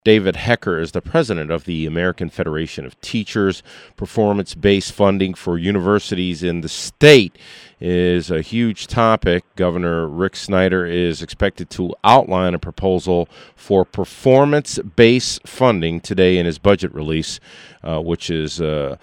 David Hecker is the president of the American Federation of Teachers. Performance-based funding for universities in the state is a huge topic. Governor Rick Snyder is expected to outline a proposal for performance-based funding today in his budget release, which is a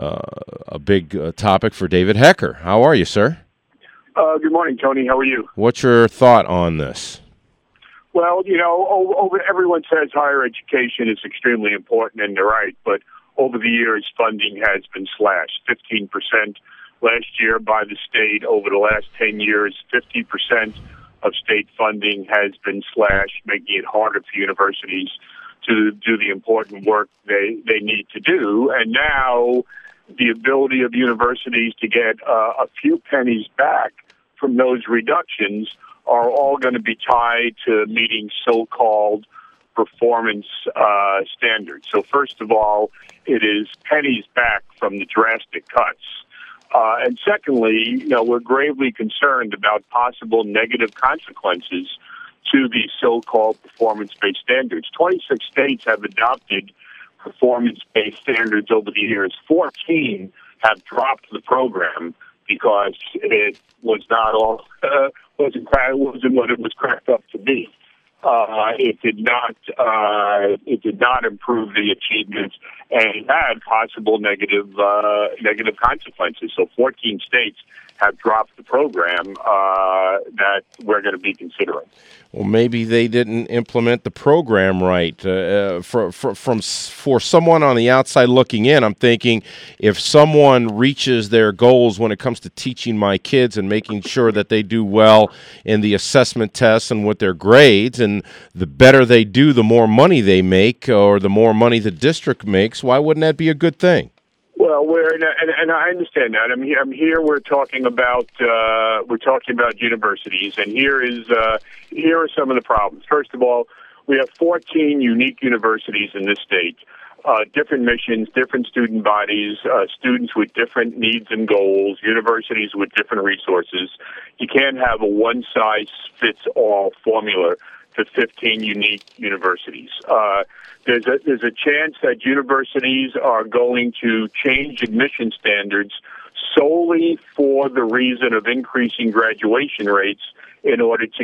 big topic for David Hecker. How are you, sir? Good morning, Tony. How are you? What's your thought on this? Well, everyone says higher education is extremely important, and they're right, but over the years, funding has been slashed. 15% last year by the state. Over the last 10 years, 50% of state funding has been slashed, making it harder for universities to do the important work they need to do. And now the ability of universities to get a few pennies back from those reductions are all going to be tied to meeting so-called performance standards. So first of all, it is pennies back from the drastic cuts. And secondly, we're gravely concerned about possible negative consequences to these so-called performance-based standards. 26 states have adopted performance-based standards over the years. 14 have dropped the program because it was not all wasn't what it was cracked up to be. It did not improve the achievements, and it had possible negative consequences. So 14 states have dropped the program that we're going to be considering. Well, maybe they didn't implement the program right. For someone on the outside looking in, I'm thinking if someone reaches their goals when it comes to teaching my kids and making sure that they do well in the assessment tests and with their grades, and the better they do, the more money they make, or the more money the district makes, why wouldn't that be a good thing? Well, and I understand that. I'm here. We're talking about universities, and here are some of the problems. First of all, we have 14 unique universities in this state, different missions, different student bodies, students with different needs and goals, universities with different resources. You can't have a one-size-fits-all formula to 15 unique universities. There's a chance that universities are going to change admission standards solely for the reason of increasing graduation rates in order to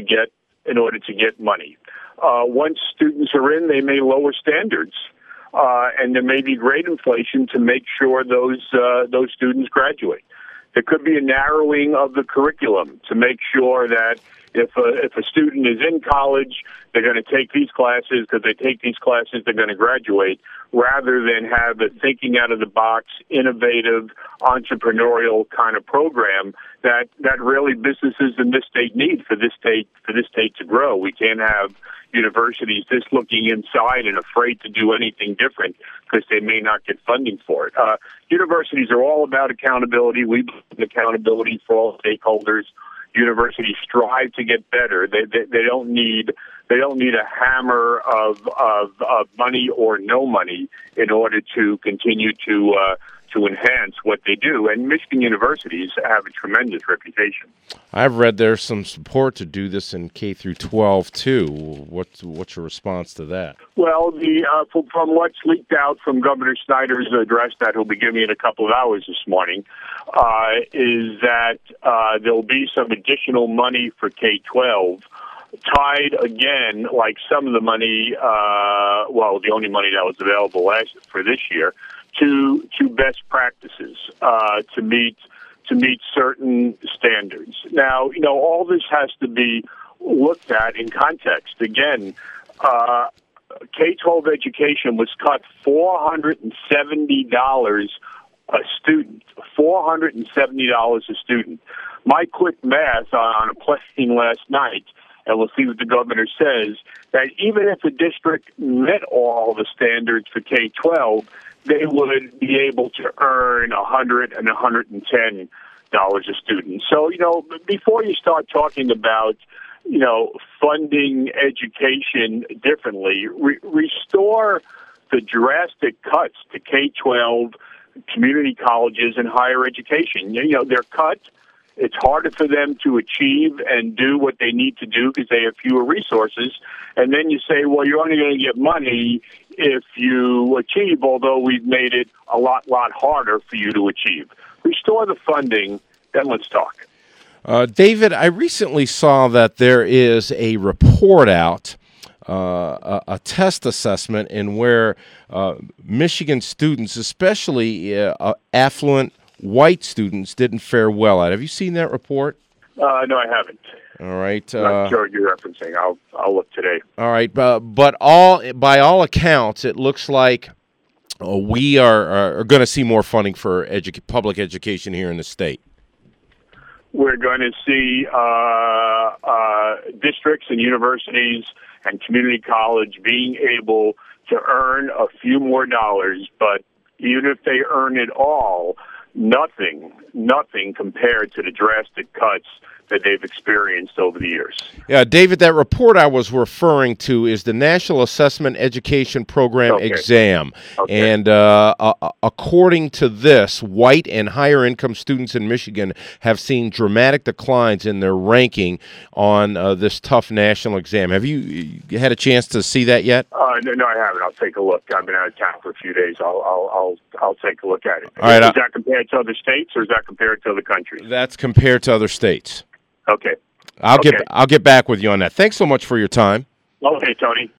get money. Once students are in, they may lower standards, and there may be grade inflation to make sure those students graduate. There could be a narrowing of the curriculum to make sure that if a student is in college, they're going to take these classes. Because they take these classes, they're going to graduate, rather than have a thinking out of the box, innovative, entrepreneurial kind of program that really businesses in this state need for this state to grow. We can't have universities just looking inside and afraid to do anything different because they may not get funding for it. Universities are all about accountability. We believe in accountability for all stakeholders. Universities strive to get better. They don't need a hammer of money or no money in order to continue to enhance what they do. And Michigan universities have a tremendous reputation. I've read there's some support to do this in K through 12 too. What's your response to that? Well, from what's leaked out from Governor Snyder's address that he'll be giving in a couple of hours this morning, is that there'll be some additional money for K-12 tied again, like some of the money, the only money that was available for this year, to best practices, to meet certain standards. Now, all this has to be looked at in context. Again, K-12 education was cut $470 a student. $470 a student. My quick math on a plane last night, and we'll see what the governor says, that even if the district met all the standards for K-12, they would be able to earn $100 and $110 a student. So, before you start talking about, funding education differently, restore the drastic cuts to K-12, community colleges, and higher education. They're cut It's harder for them to achieve and do what they need to do because they have fewer resources. And then you say, well, you're only going to get money if you achieve, although we've made it a lot harder for you to achieve. Restore the funding, then let's talk. David, I recently saw that there is a report out, a test assessment in where Michigan students, especially affluent white students, didn't fare well at. Have you seen that report? No, I haven't. All right. I'm not sure what you're referencing. I'll look today. All right, but by all accounts, it looks like we are going to see more funding for public education here in the state. We're going to see districts and universities and community college being able to earn a few more dollars, but even if they earn it all, nothing compared to the drastic cuts that they've experienced over the years. Yeah, David, that report I was referring to is the National Assessment Education Program exam. Okay. And according to this, white and higher income students in Michigan have seen dramatic declines in their ranking on this tough national exam. Have you had a chance to see that yet? No, I haven't. I'll take a look. I've been out of town for a few days. I'll take a look at it. All right, is that compared to other states, or is that compared to other countries? That's compared to other states. Okay. I'll get back with you on that. Thanks so much for your time. Okay, Tony.